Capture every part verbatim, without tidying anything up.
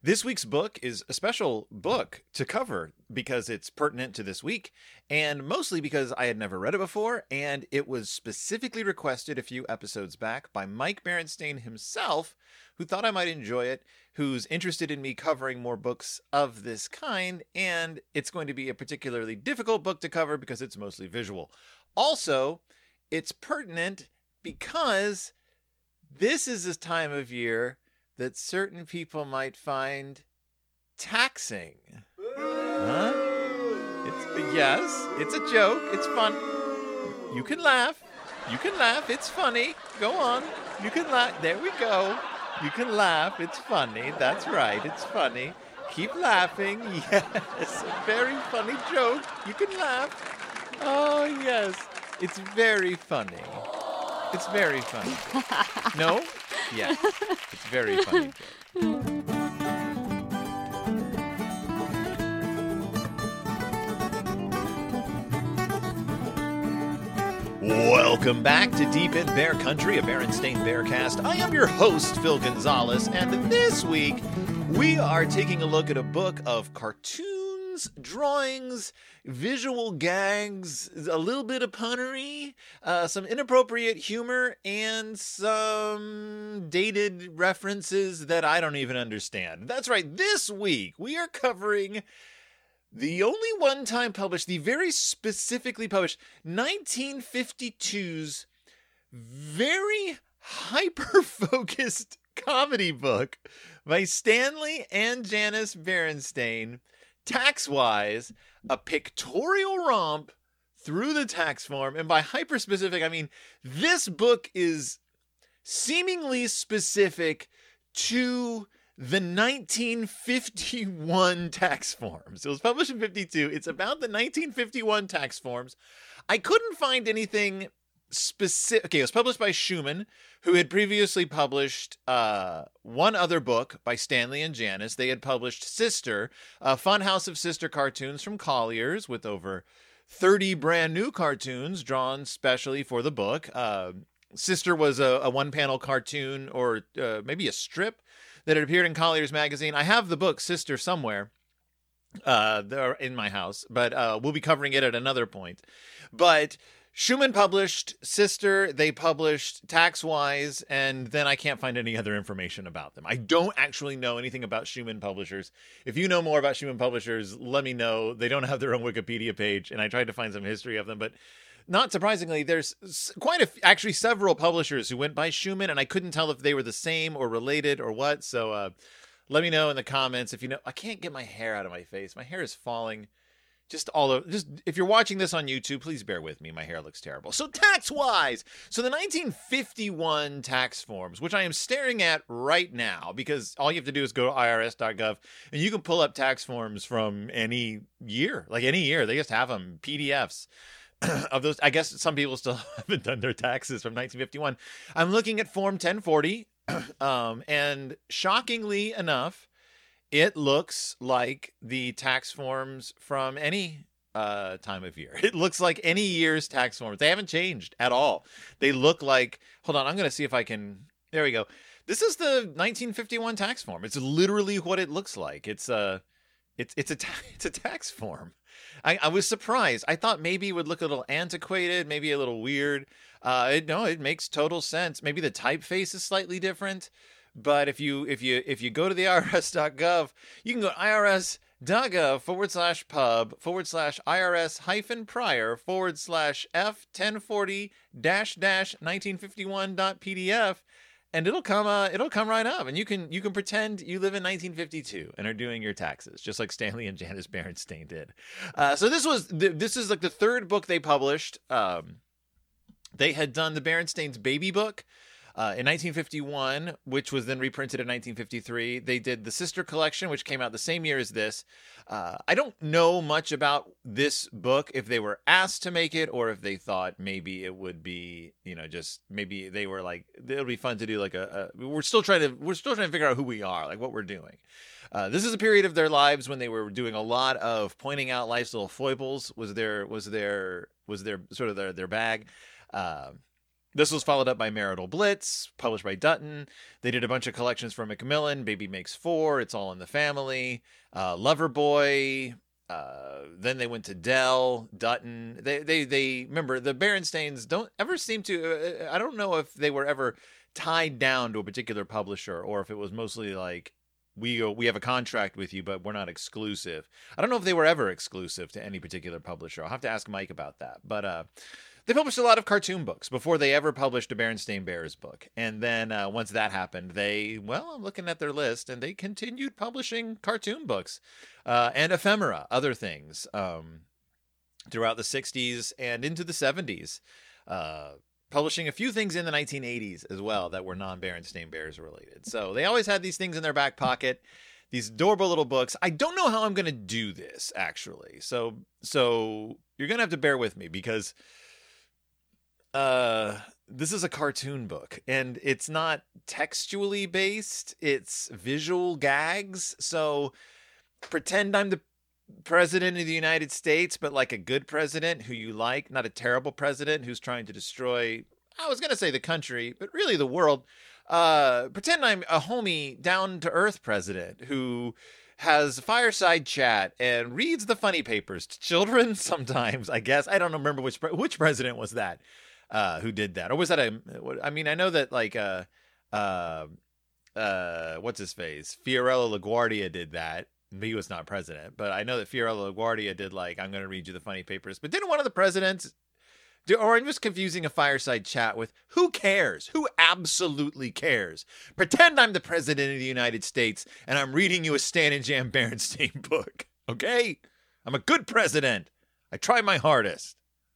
This week's book is a special book to cover because it's pertinent to this week, and mostly because I had never read it before, and it was specifically requested a few episodes back by Mike Berenstain himself, who thought I might enjoy it, who's interested in me covering more books of this kind, and it's going to be a particularly difficult book to cover because it's mostly visual. Also, it's pertinent because this is this time of year that certain people might find taxing. Huh? It's, yes, it's a joke. It's fun. You can laugh. You can laugh. It's funny. Go on. You can laugh. There we go. You can laugh. It's funny. That's right. It's funny. Keep laughing. Yes. A very funny joke. You can laugh. Oh, yes. It's very funny. It's very funny. No? Yes. It's very funny. Welcome back to Deep in Bear Country, a Berenstain Bearcast. I am your host, Phil Gonzalez, and this week we are taking a look at a book of cartoons, drawings, visual gags, a little bit of punnery, uh, some inappropriate humor, and some dated references that I don't even understand. That's right, this week we are covering the only one time published, the very specifically published nineteen fifty-two's very hyper-focused comedy book by Stanley and Janice Berenstain, Tax-Wise, a pictorial romp through the tax form. And by hyper-specific, I mean this book is seemingly specific to the nineteen fifty-one tax forms. It was published in fifty-two. It's about the nineteen fifty-one tax forms. I couldn't find anything specific. Okay, it was published by Schumann, who had previously published uh, one other book by Stanley and Janice. They had published Sister, a fun house of sister cartoons from Collier's with over thirty brand new cartoons drawn specially for the book. Uh, Sister was a, a one-panel cartoon, or uh, maybe a strip, that had appeared in Collier's magazine. I have the book Sister somewhere uh, there in my house, but uh, we'll be covering it at another point. But Schumann published Sister, they published Tax-Wise, and then I can't find any other information about them. I don't actually know anything about Schumann publishers. If you know more about Schumann publishers, let me know. They don't have their own Wikipedia page, and I tried to find some history of them, but not surprisingly, there's quite a f- actually several publishers who went by Schumann, and I couldn't tell if they were the same or related or what. So uh, let me know in the comments if you know. I can't get my hair out of my face. My hair is falling just all over. Just if you're watching this on YouTube, please bear with me. My hair looks terrible. So Tax-Wise. So the nineteen fifty-one tax forms, which I am staring at right now, because all you have to do is go to I R S dot gov and you can pull up tax forms from any year, like any year. They just have them P D Fs. Of those, I guess some people still haven't done their taxes from nineteen fifty-one. I'm looking at Form ten forty, um, and shockingly enough, it looks like the tax forms from any uh, time of year. It looks like any year's tax forms. They haven't changed at all. They look like, hold on, I'm going to see if I can, there we go. This is the nineteen fifty-one tax form. It's literally what it looks like. It's a, it's, it's a, ta- it's a tax form. I, I was surprised. I thought maybe it would look a little antiquated, maybe a little weird. Uh, it, no, it makes total sense. Maybe the typeface is slightly different, but if you if you if you go to the I R S dot gov, you can go to I R S dot gov forward slash pub forward slash IRS hyphen prior forward slash F ten forty dash dash nineteen fifty-one dot P D F. And it'll come, uh, it'll come right up, and you can you can pretend you live in nineteen fifty-two and are doing your taxes, just like Stanley and Janice Berenstain did. Uh, so this was th- this is like the third book they published. Um, they had done the Berenstain's Baby book uh, in nineteen fifty-one, which was then reprinted in nineteen fifty-three. They did the Sister Collection, which came out the same year as this. Uh, I don't know much about this book, if they were asked to make it or if they thought maybe it would be, you know, just maybe they were like, it'll be fun to do like a, a we're still trying to, we're still trying to figure out who we are, like what we're doing. Uh, this is a period of their lives when they were doing a lot of pointing out life's little foibles was their, was their, was their sort of their, their bag. Uh, This was followed up by Marital Blitz, published by Dutton. They did a bunch of collections for Macmillan. Baby Makes Four, It's All in the Family, uh, Loverboy. Uh, then they went to Dell, Dutton. They, they, they remember the Berenstains don't ever seem to. Uh, I don't know if they were ever tied down to a particular publisher or if it was mostly like we we have a contract with you, but we're not exclusive. I don't know if they were ever exclusive to any particular publisher. I'll have to ask Mike about that. But uh, they published a lot of cartoon books before they ever published a Berenstain Bears book. And then uh, once that happened, they, well, I'm looking at their list, and they continued publishing cartoon books uh, and ephemera, other things, um, throughout the sixties and into the seventies, uh, publishing a few things in the nineteen eighties as well that were non-Berenstain Bears related. So they always had these things in their back pocket, these adorable little books. I don't know how I'm going to do this, actually. So, so you're going to have to bear with me because... Uh, this is a cartoon book, and it's not textually based. It's visual gags. So pretend I'm the president of the United States, but like a good president who you like, not a terrible president who's trying to destroy, I was going to say the country, but really the world. Uh, pretend I'm a homey, down-to-earth president who has fireside chat and reads the funny papers to children sometimes, I guess. I don't remember which which president was that. Uh, who did that? Or was that a, I mean, I know that like, uh, uh, uh, what's his face? Fiorello LaGuardia did that. He was not president, but I know that Fiorello LaGuardia did like, I'm going to read you the funny papers, but didn't one of the presidents do, or I'm just confusing a fireside chat with who cares? Who absolutely cares? Pretend I'm the president of the United States and I'm reading you a Stan and Jan Berenstain book. Okay. I'm a good president. I try my hardest.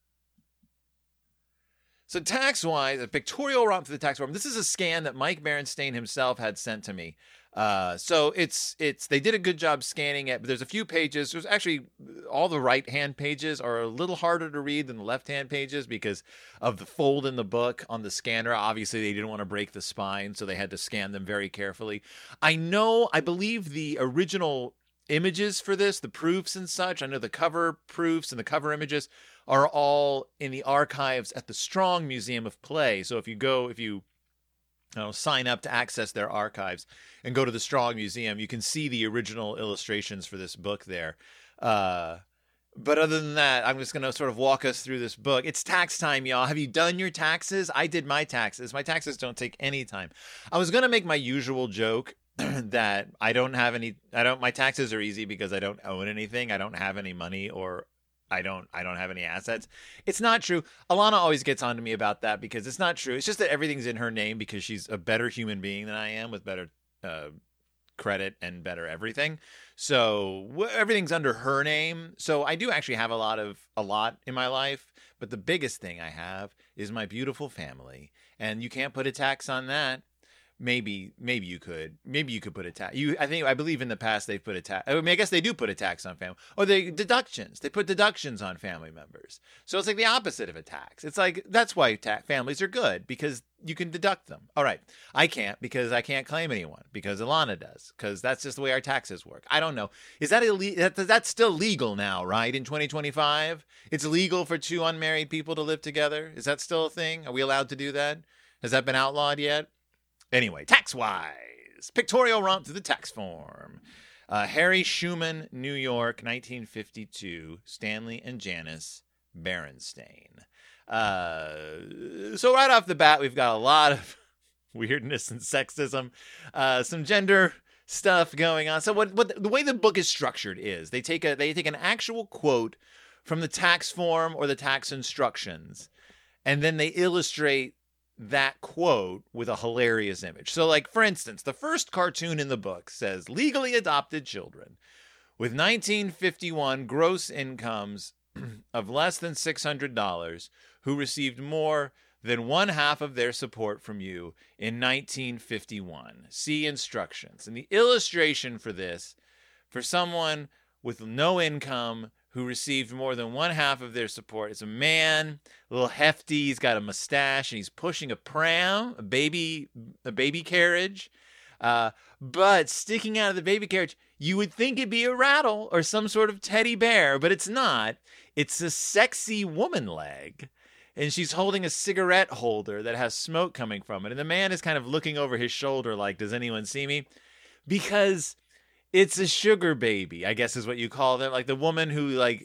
So tax-wise, a pictorial romp through the tax form. This is a scan that Mike Berenstain himself had sent to me. Uh, so it's it's they did a good job scanning it, but there's a few pages. There's actually all the right-hand pages are a little harder to read than the left-hand pages because of the fold in the book on the scanner. Obviously, they didn't want to break the spine, so they had to scan them very carefully. I know, I believe the original images for this, the proofs and such, I know the cover proofs and the cover images are all in the archives at the Strong Museum of Play. So if you go, if you, you know, sign up to access their archives and go to the Strong Museum, you can see the original illustrations for this book there. Uh, but other than that, I'm just going to sort of walk us through this book. It's tax time, y'all. Have you done your taxes? I did my taxes. My taxes don't take any time. I was going to make my usual joke that I don't have any, I don't, my taxes are easy because I don't own anything. I don't have any money or I don't, I don't have any assets. It's not true. Alana always gets on to me about that because it's not true. It's just that everything's in her name because she's a better human being than I am with better uh, credit and better everything. So w- everything's under her name. So I do actually have a lot of, a lot in my life, but the biggest thing I have is my beautiful family, and you can't put a tax on that. Maybe, maybe you could. Maybe you could put a tax. You, I think, I believe in the past they've put a tax. I mean, I guess they do put a tax on family. Or they deductions. They put deductions on family members. So it's like the opposite of a tax. It's like that's why ta- families are good because you can deduct them. All right, I can't because I can't claim anyone because Alana does because that's just the way our taxes work. I don't know. Is that illegal? That, that's still legal now, right? In twenty twenty-five, it's legal for two unmarried people to live together. Is that still a thing? Are we allowed to do that? Has that been outlawed yet? Anyway, tax-wise, pictorial romp through the tax form. Uh, Harry Schumann, New York, nineteen fifty-two. Stanley and Janice Berenstain. Uh, so right off the bat, we've got a lot of weirdness and sexism, uh, some gender stuff going on. So what, what the way the book is structured is they take a they take an actual quote from the tax form or the tax instructions, and then they illustrate that quote with a hilarious image. So like, for instance, the first cartoon in the book says legally adopted children with nineteen fifty-one gross incomes of less than six hundred dollars who received more than one half of their support from you in nineteen fifty-one. See instructions. And the illustration for this, for someone with no income who received more than one half of their support. It's a man, a little hefty. He's got a mustache, and he's pushing a pram, a baby, a baby carriage. Uh, but sticking out of the baby carriage, you would think it'd be a rattle or some sort of teddy bear, but it's not. It's a sexy woman leg. and she's holding a cigarette holder that has smoke coming from it. And the man is kind of looking over his shoulder like, does anyone see me? Because it's a sugar baby, I guess is what you call them. Like the woman who like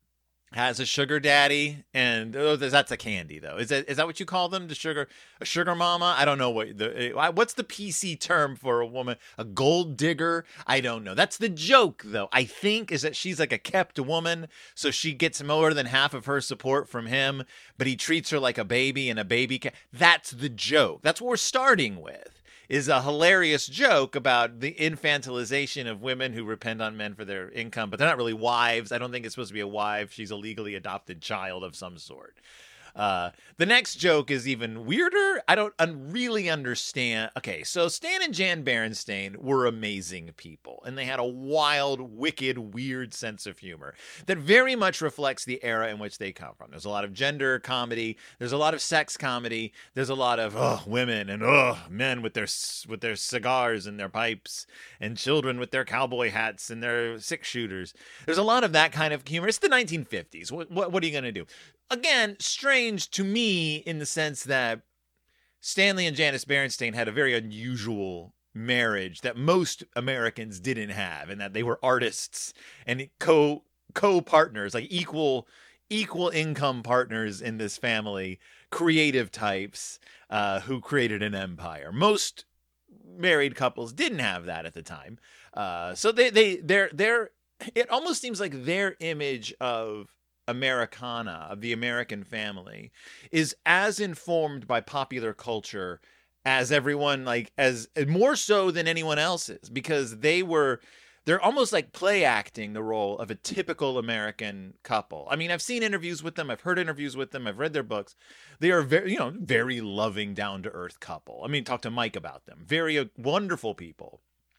has a sugar daddy, and oh, that's a candy though. Is that is that what you call them? The sugar, a sugar mama? I don't know what the what's the P C term for a woman? A gold digger? I don't know. That's the joke though. I think is that she's like a kept woman, so she gets more than half of her support from him, but he treats her like a baby and a baby. Ca- that's the joke. That's what we're starting with. Is a hilarious joke about the infantilization of women who depend on men for their income, but they're not really wives. I don't think it's supposed to be a wife. She's a legally adopted child of some sort. Uh, the next joke is even weirder. I don't un- really understand. Okay, so Stan and Jan Berenstain were amazing people, and they had a wild, wicked, weird sense of humor that very much reflects the era in which they come from. There's a lot of gender comedy. There's a lot of sex comedy. There's a lot of oh, women and oh, men with their with their cigars and their pipes, and children with their cowboy hats and their six shooters. There's a lot of that kind of humor. It's the nineteen fifties. What what, what are you going to do? Again, strange to me in the sense that Stanley and Janice Berenstain had a very unusual marriage that most Americans didn't have, and that they were artists and co co-partners, like equal equal income partners in this family, creative types uh, who created an empire. Most married couples didn't have that at the time, uh, so they they they're they're. It almost seems like their image of Americana, of the American family, is as informed by popular culture as everyone, like as more so than anyone else's, because they were they're almost like play acting the role of a typical American couple. I mean, I've seen interviews with them, I've heard interviews with them, I've read their books. They are very, you know, very loving, down to earth couple. I mean, talk to Mike about them. Very uh, wonderful people.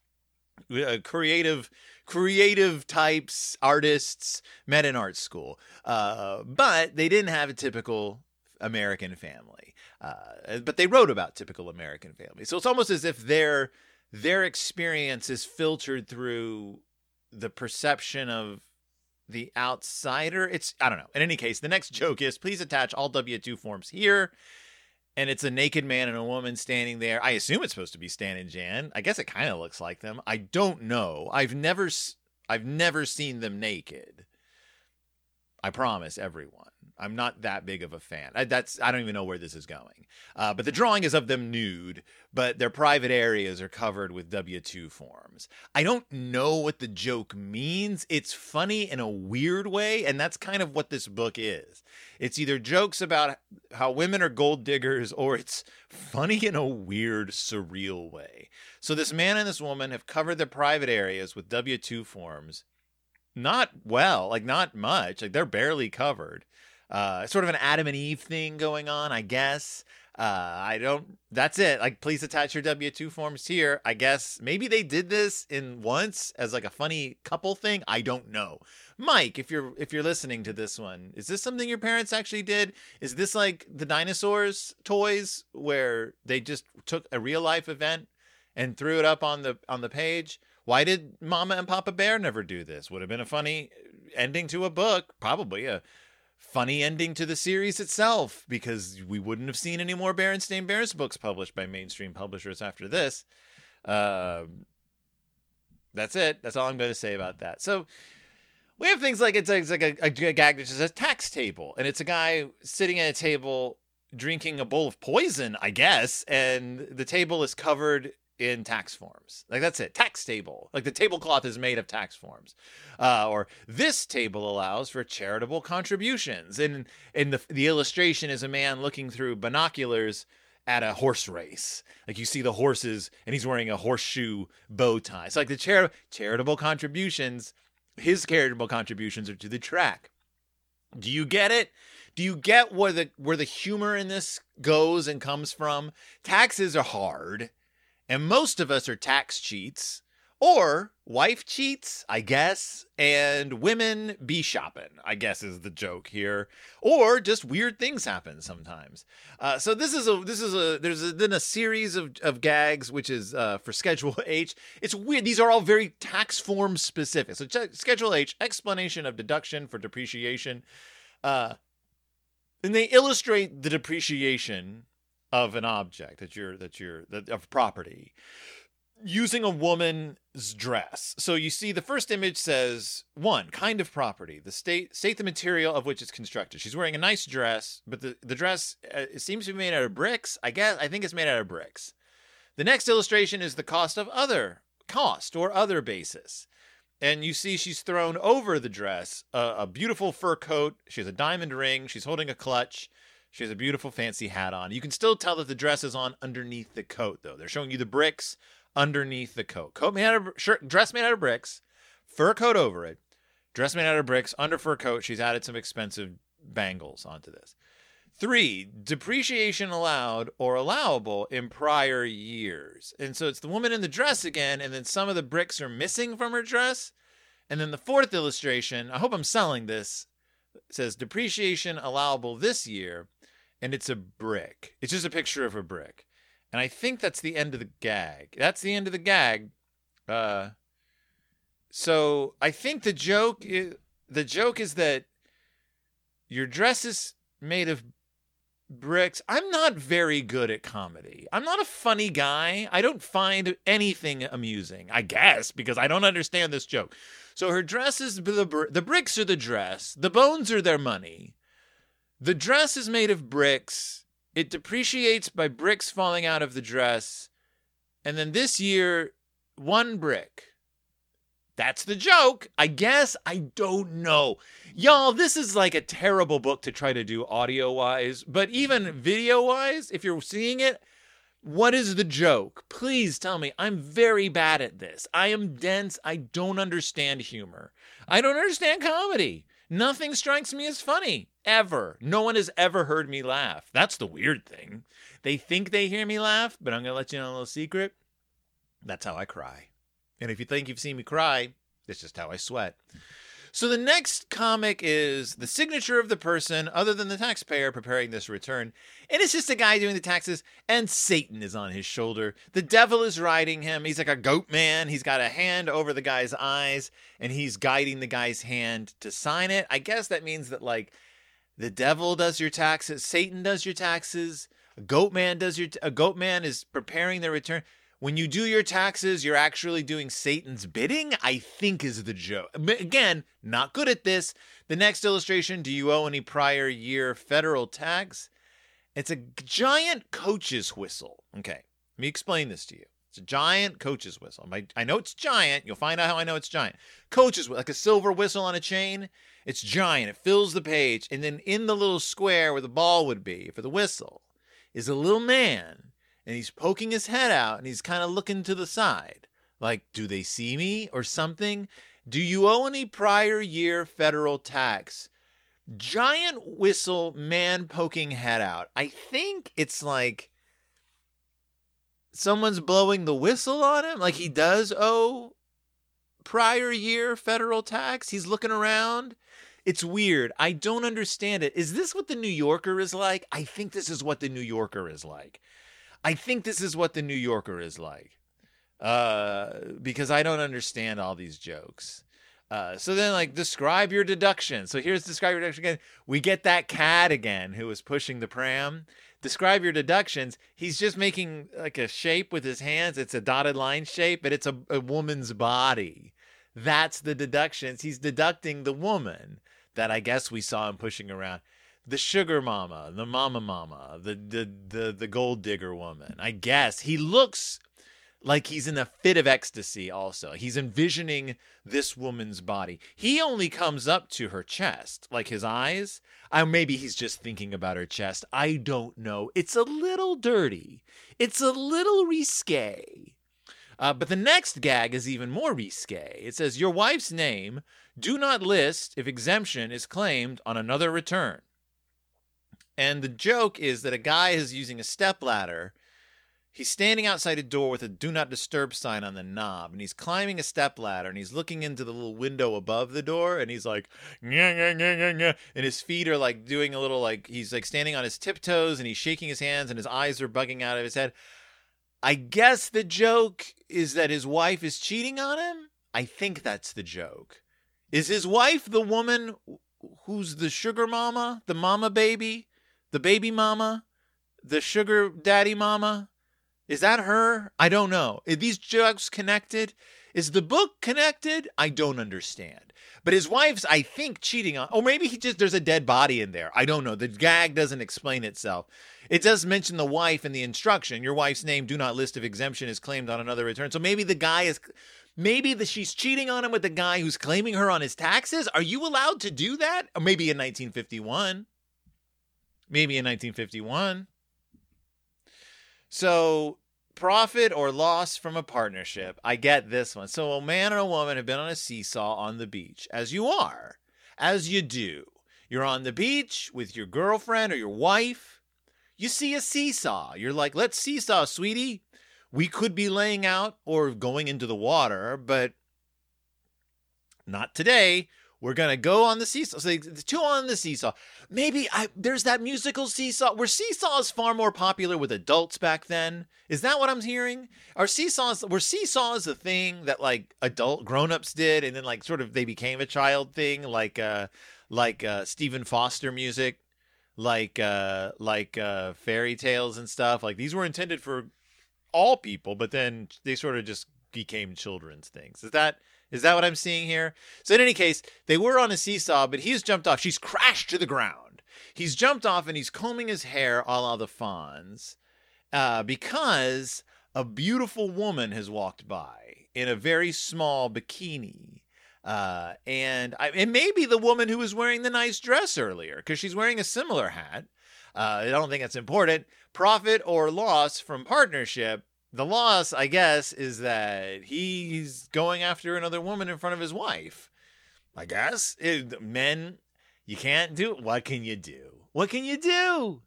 Uh, creative creative types, artists, met in art school, uh, but they didn't have a typical American family, uh, but they wrote about typical American families. So it's almost as if their their experience is filtered through the perception of the outsider. It's, I don't know. In any case, the next joke is, please attach all W two forms here. And it's a naked man and a woman standing there. I assume it's supposed to be Stan and Jan. I guess it kind of looks like them. I don't know. I've never, I've never seen them naked. I promise everyone. I'm not that big of a fan. I, that's I don't even know where this is going. Uh, but the drawing is of them nude, but their private areas are covered with W two forms. I don't know what the joke means. It's funny in a weird way, and that's kind of what this book is. It's either jokes about how women are gold diggers, or it's funny in a weird, surreal way. So this man and this woman have covered their private areas with W two forms. Not well, like not much. Like they're barely covered. Uh, sort of an Adam and Eve thing going on, I guess. Uh, I don't, that's it. Like, please attach your W two forms here. I guess maybe they did this in once as like a funny couple thing. I don't know. Mike, if you're, if you're listening to this one, is this something your parents actually did? Is this like the dinosaurs toys where they just took a real life event and threw it up on the, on the page? Why did Mama and Papa Bear never do this? Would have been a funny ending to a book, probably a funny ending to the series itself, because we wouldn't have seen any more Berenstain Bears books published by mainstream publishers after this. Uh, that's it. That's all I'm going to say about that. So we have things like, it's, it's like a, a gag that says tax table, and it's a guy sitting at a table drinking a bowl of poison, I guess, and the table is covered in tax forms. Like, that's it. Tax table. Like, the tablecloth is made of tax forms. Uh, or this table allows for charitable contributions. And in the the illustration is a man looking through binoculars at a horse race. Like, you see the horses, and he's wearing a horseshoe bow tie. It's like the char- charitable contributions, his charitable contributions are to the track. Do you get it? Do you get where the where the humor in this goes and comes from? Taxes are hard. And most of us are tax cheats, or wife cheats, I guess, and women be shopping, I guess is the joke here, or just weird things happen sometimes. Uh, so this is a this is a there's a, then a series of, of gags, which is uh, for Schedule H. It's weird; these are all very tax form specific. So ch- Schedule H, explanation of deduction for depreciation. Uh, and they illustrate the depreciation of an object that you're that you're that of property using a woman's dress. So you see the first image says one kind of property, the state state the material of which it's constructed. She's wearing a nice dress, but the the dress uh, it seems to be made out of bricks. I guess I think it's made out of bricks. The next illustration is the cost of other cost or other basis. And you see she's thrown over the dress a, a beautiful fur coat. She has a diamond ring. She's holding a clutch. She has a beautiful fancy hat on. You can still tell that the dress is on underneath the coat, though. They're showing you the bricks underneath the coat. Coat made out of shirt, dress made out of bricks, fur coat over it, dress made out of bricks, under fur coat. She's added some expensive bangles onto this. Three, depreciation allowed or allowable in prior years. And so it's the woman in the dress again, and then some of the bricks are missing from her dress. And then the fourth illustration, I hope I'm selling this, says depreciation allowable this year, and it's a brick. It's just a picture of a brick. And I think that's the end of the gag. That's the end of the gag. Uh, so I think the joke is, the joke is that your dress is made of bricks. I'm not very good at comedy. I'm not a funny guy. I don't find anything amusing, I guess, because I don't understand this joke. So her dress is the, the bricks are the dress. The bones are their money. The dress is made of bricks. It depreciates by bricks falling out of the dress. And then this year, one brick. That's the joke. I guess. I don't know. Y'all, this is like a terrible book to try to do audio-wise. But even video-wise, if you're seeing it, what is the joke? Please tell me. I'm very bad at this. I am dense. I don't understand humor. I don't understand comedy. Nothing strikes me as funny, ever. No one has ever heard me laugh. That's the weird thing. They think they hear me laugh, but I'm going to let you know a little secret. That's how I cry. And if you think you've seen me cry, it's just how I sweat. So the next comic is the signature of the person other than the taxpayer preparing this return. And it's just a guy doing the taxes, and Satan is on his shoulder. The devil is riding him. He's like a goat man. He's got a hand over the guy's eyes, and he's guiding the guy's hand to sign it. I guess that means that, like, the devil does your taxes, Satan does your taxes, a goat man does your, t- a goat man is preparing their return. When you do your taxes, you're actually doing Satan's bidding, I think is the joke. Again, not good at this. The next illustration, do you owe any prior year federal tax? It's a giant coach's whistle. Okay, let me explain this to you. It's a giant coach's whistle. I know it's giant. You'll find out how I know it's giant. Coach's whistle, like a silver whistle on a chain. It's giant. It fills the page. And then in the little square where the ball would be for the whistle is a little man. And he's poking his head out, and he's kind of looking to the side. Like, do they see me or something? Do you owe any prior year federal tax? Giant whistle, man poking head out. I think it's like someone's blowing the whistle on him. Like he does owe prior year federal tax. He's looking around. It's weird. I don't understand it. Is this what the New Yorker is like? I think this is what the New Yorker is like. I think this is what the New Yorker is like, uh, because I don't understand all these jokes. Uh, so then, like, describe your deduction. So here's describe your deduction again. We get that cat again who was pushing the pram. Describe your deductions. He's just making like a shape with his hands. It's a dotted line shape, but it's a, a woman's body. That's the deductions. He's deducting the woman that I guess we saw him pushing around. The sugar mama, the mama mama, the, the the the gold digger woman. I guess he looks like he's in a fit of ecstasy also. He's envisioning this woman's body. He only comes up to her chest, like his eyes. Or maybe he's just thinking about her chest. I don't know. It's a little dirty. It's a little risque. Uh, but the next gag is even more risque. It says, your wife's name, do not list if exemption is claimed on another return. And the joke is that a guy is using a stepladder. He's standing outside a door with a do not disturb sign on the knob, and he's climbing a stepladder, and he's looking into the little window above the door, and he's like, nyah, nyah, nyah, nyah, nyah. And his feet are like doing a little, like, he's like standing on his tiptoes, and he's shaking his hands, and his eyes are bugging out of his head. I guess the joke is that his wife is cheating on him. I think that's the joke. Is his wife the woman who's the sugar mama, the mama baby? The baby mama? The sugar daddy mama? Is that her? I don't know. Are these jokes connected? Is the book connected? I don't understand. But his wife's, I think, cheating on... Or maybe he just... There's a dead body in there. I don't know. The gag doesn't explain itself. It does mention the wife in the instruction. Your wife's name, do not list if exemption is claimed on another return. So maybe the guy is... Maybe the, she's cheating on him with the guy who's claiming her on his taxes. Are you allowed to do that? Or maybe in nineteen fifty-one. Maybe in nineteen fifty-one. So, profit or loss from a partnership. I get this one. So, a man and a woman have been on a seesaw on the beach, as you are, as you do. You're on the beach with your girlfriend or your wife. You see a seesaw. You're like, let's seesaw, sweetie. We could be laying out or going into the water, but not today. We're going to go on the seesaw. So the two on the seesaw. Maybe I, there's that musical seesaw. Were seesaws far more popular with adults back then? Is that what I'm hearing? Are seesaws, were seesaws a thing that like adult grown-ups did and then like sort of they became a child thing like uh, like uh, Stephen Foster music, like uh, like uh, fairy tales and stuff? Like these were intended for all people, but then they sort of just became children's things. Is that is that what I'm seeing here? So in any case, they were on a seesaw, but he's jumped off. She's crashed to the ground. He's jumped off and he's combing his hair a la the Fonz uh, because a beautiful woman has walked by in a very small bikini. Uh, and I, it may be the woman who was wearing the nice dress earlier because she's wearing a similar hat. Uh, I don't think that's important. Profit or loss from partnership. The loss, I guess, is that he's going after another woman in front of his wife. I guess. It, men, you can't do it. What can you do? What can you do?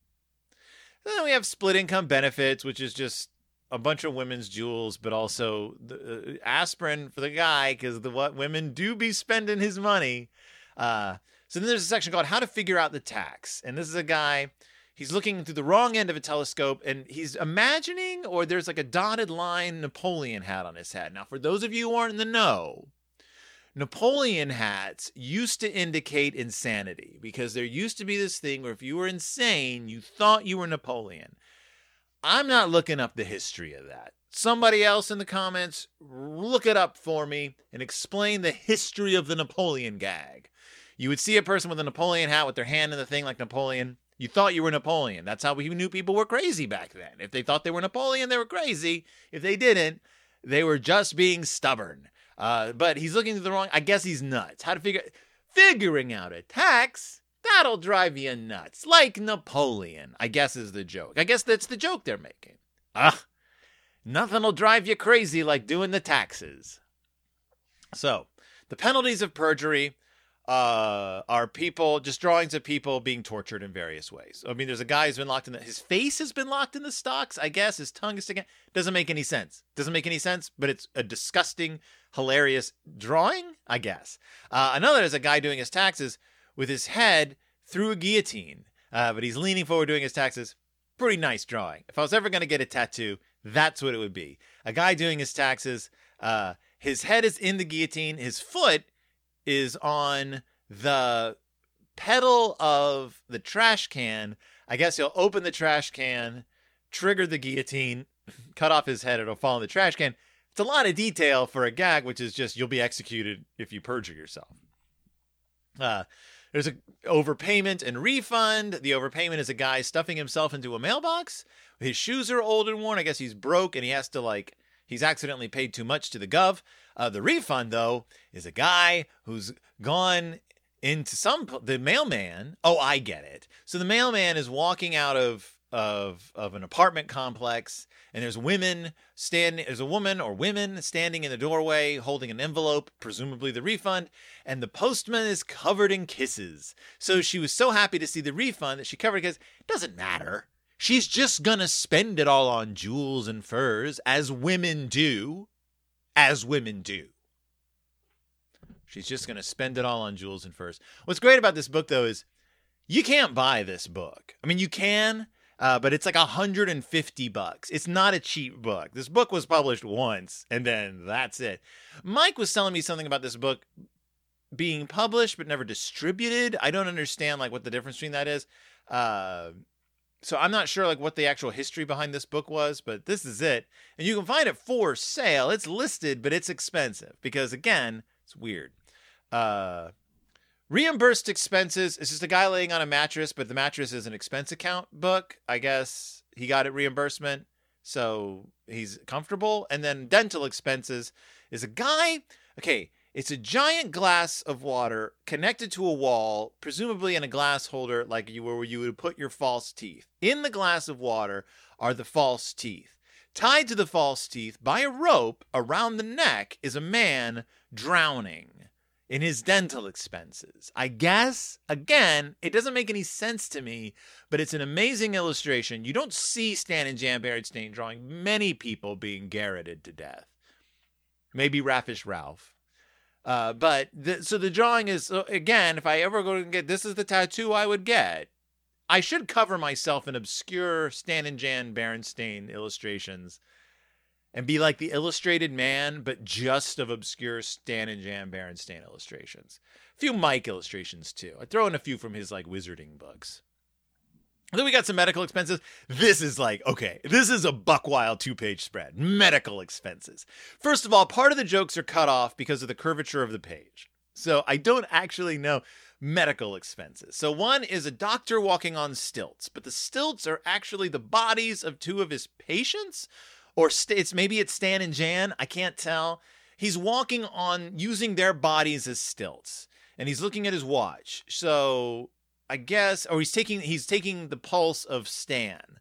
Then we have split income benefits, which is just a bunch of women's jewels, but also the, uh, aspirin for the guy because the what women do be spending his money. Uh, so then there's a section called How to Figure Out the Tax. And this is a guy... He's looking through the wrong end of a telescope, and he's imagining, or there's like a dotted line Napoleon hat on his head. Now, for those of you who aren't in the know, Napoleon hats used to indicate insanity because there used to be this thing where if you were insane, you thought you were Napoleon. I'm not looking up the history of that. Somebody else in the comments, look it up for me and explain the history of the Napoleon gag. You would see a person with a Napoleon hat with their hand in the thing like Napoleon. You thought you were Napoleon. That's how we knew people were crazy back then. If they thought they were Napoleon, they were crazy. If they didn't, they were just being stubborn. Uh, but he's looking to the wrong... I guess he's nuts. How to figure... Figuring out a tax, that'll drive you nuts. Like Napoleon, I guess is the joke. I guess that's the joke they're making. Ugh. Nothing will drive you crazy like doing the taxes. So, the penalties of perjury... Uh, are people, just drawings of people being tortured in various ways. I mean, there's a guy who's been locked in the, his face has been locked in the stocks, I guess. His tongue is sticking. Doesn't make any sense. Doesn't make any sense, but it's a disgusting, hilarious drawing, I guess. Uh, another is a guy doing his taxes with his head through a guillotine, uh, but he's leaning forward doing his taxes. Pretty nice drawing. If I was ever going to get a tattoo, that's what it would be. A guy doing his taxes, uh, his head is in the guillotine, his foot is on the pedal of the trash can. I guess he'll open the trash can, trigger the guillotine, cut off his head, it'll fall in the trash can. It's a lot of detail for a gag, which is just you'll be executed if you perjure yourself. Uh, there's a overpayment and refund. The overpayment is a guy stuffing himself into a mailbox. His shoes are old and worn. I guess he's broke and he has to like, he's accidentally paid too much to the gov. Uh, the refund, though, is a guy who's gone into some... The mailman... Oh, I get it. So the mailman is walking out of of of an apartment complex, and there's women standing... There's a woman or women standing in the doorway holding an envelope, presumably the refund, and the postman is covered in kisses. So she was so happy to see the refund that she covered because it doesn't matter. She's just gonna spend it all on jewels and furs, as women do. As women do. She's just going to spend it all on jewels and furs. What's great about this book, though, is you can't buy this book. I mean, you can, uh, but it's like one hundred fifty bucks. It's not a cheap book. This book was published once, and then that's it. Mike was telling me something about this book being published but never distributed. I don't understand like what the difference between that is. Uh, so I'm not sure like what the actual history behind this book was, but this is it. And you can find it for sale. It's listed, but it's expensive because again, it's weird. Uh, reimbursed expenses. It's just a guy laying on a mattress, but the mattress is an expense account book. I guess he got it reimbursement, so he's comfortable. And then dental expenses is a guy. Okay. It's a giant glass of water connected to a wall, presumably in a glass holder like you where you would put your false teeth. In the glass of water are the false teeth. Tied to the false teeth by a rope around the neck is a man drowning in his dental expenses. I guess, again, it doesn't make any sense to me, but it's an amazing illustration. You don't see Stan and Jan Berenstain drawing many people being garroted to death. Maybe Raffish Ralph. Uh, but the, so the drawing is, so again, if I ever go to get, this is the tattoo I would get. I should cover myself in obscure Stan and Jan Berenstain illustrations and be like the illustrated man, but just of obscure Stan and Jan Berenstain illustrations. A few Mike illustrations too. I throw in a few from his like wizarding books. Then we got some medical expenses. This is like, okay, this is a buck wild two-page spread. Medical expenses. First of all, part of the jokes are cut off because of the curvature of the page. So I don't actually know medical expenses. So one is a doctor walking on stilts, but the stilts are actually the bodies of two of his patients, or st- it's maybe it's Stan and Jan. I can't tell. He's walking on using their bodies as stilts, and he's looking at his watch. So I guess, or he's taking he's taking the pulse of Stan.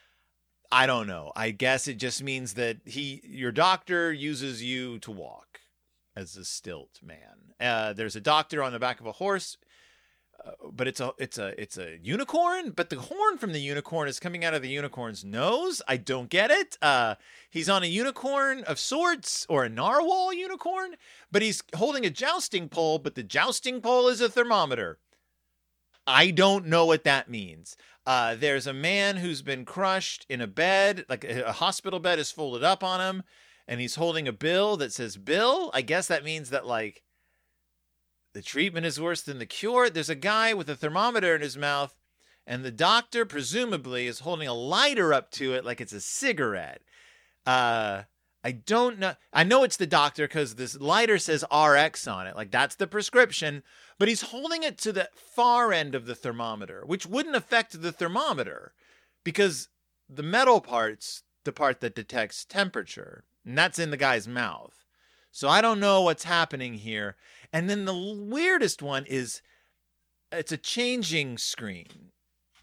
I don't know. I guess it just means that he, your doctor uses you to walk as a stilt man. Uh, there's a doctor on the back of a horse, uh, but it's a it's a it's a unicorn. But the horn from the unicorn is coming out of the unicorn's nose. I don't get it. Uh, he's on a unicorn of sorts, or a narwhal unicorn, but he's holding a jousting pole. But the jousting pole is a thermometer. I don't know what that means. Uh, there's a man who's been crushed in a bed, like a, a hospital bed is folded up on him, and he's holding a bill that says bill. I guess that means that like the treatment is worse than the cure. There's a guy with a thermometer in his mouth, and the doctor presumably is holding a lighter up to it like it's a cigarette. Uh, I don't know. I know it's the doctor because this lighter says R X on it. Like that's the prescription, but he's holding it to the far end of the thermometer, which wouldn't affect the thermometer because the metal part's the part that detects temperature, and that's in the guy's mouth. So I don't know what's happening here. And then the weirdest one is it's a changing screen.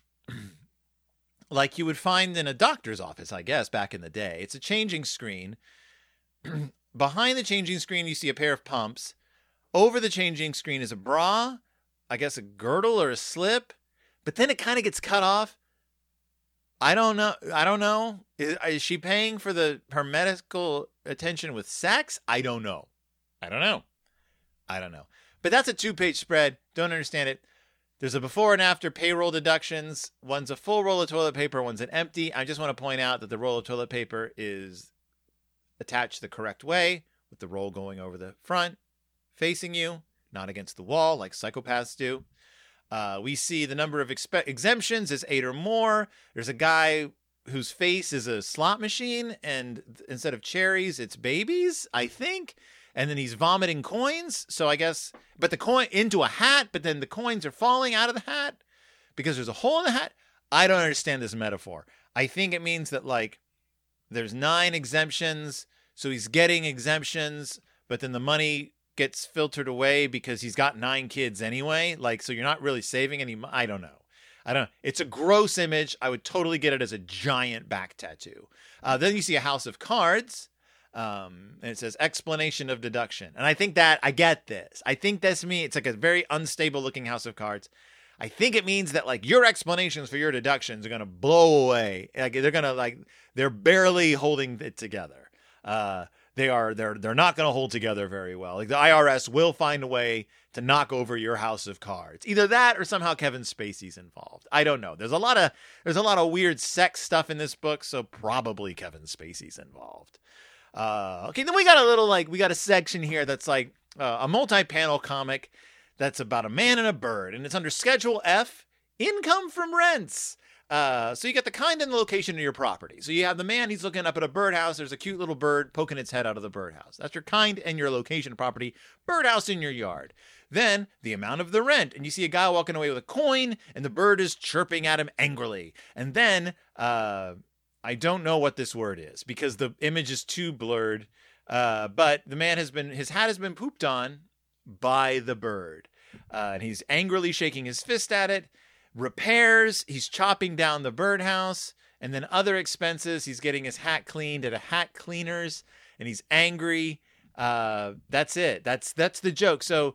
Like you would find in a doctor's office, I guess, back in the day. It's a changing screen. Behind the changing screen, you see a pair of pumps. Over the changing screen is a bra, I guess a girdle or a slip. But then it kind of gets cut off. I don't know. I don't know. Is, is she paying for the her medical attention with sex? I don't know. I don't know. I don't know. But that's a two-page spread. Don't understand it. There's a before and after payroll deductions. One's a full roll of toilet paper. One's an empty. I just want to point out that the roll of toilet paper is attached the correct way, with the roll going over the front, facing you, not against the wall like psychopaths do. Uh, we see the number of expe- exemptions is eight or more. There's a guy whose face is a slot machine, and th- instead of cherries, it's babies, I think. And then he's vomiting coins. So I guess, but the coin into a hat, but then the coins are falling out of the hat because there's a hole in the hat. I don't understand this metaphor. I think it means that like there's nine exemptions. So he's getting exemptions, but then the money gets filtered away because he's got nine kids anyway. Like, so you're not really saving any money. I don't know. I don't know. It's a gross image. I would totally get it as a giant back tattoo. Uh, then you see a house of cards. Um, and it says explanation of deduction. And I think that I get this. I think this means it's like a very unstable looking house of cards. I think it means that like your explanations for your deductions are going to blow away. Like they're going to like, they're barely holding it together. Uh, they are, they're, they're not going to hold together very well. Like the I R S will find a way to knock over your house of cards. Either that or somehow Kevin Spacey's involved. I don't know. There's a lot of, there's a lot of weird sex stuff in this book. So probably Kevin Spacey's involved. Uh, okay, then we got a little like, we got a section here that's like uh, a multi-panel comic that's about a man and a bird, and it's under Schedule F, income from rents. Uh, so you get the kind and the location of your property. So you have the man, he's looking up at a birdhouse. There's a cute little bird poking its head out of the birdhouse. That's your kind and your location of property. Birdhouse in your yard. Then the amount of the rent. And you see a guy walking away with a coin, and the bird is chirping at him angrily. And then, uh, I don't know what this word is because the image is too blurred. Uh, but the man has been, his hat has been pooped on by the bird. Uh, and he's angrily shaking his fist at it. Repairs, he's chopping down the birdhouse, and then other expenses, he's getting his hat cleaned at a hat cleaner's, and he's angry. Uh, that's it. That's that's the joke. So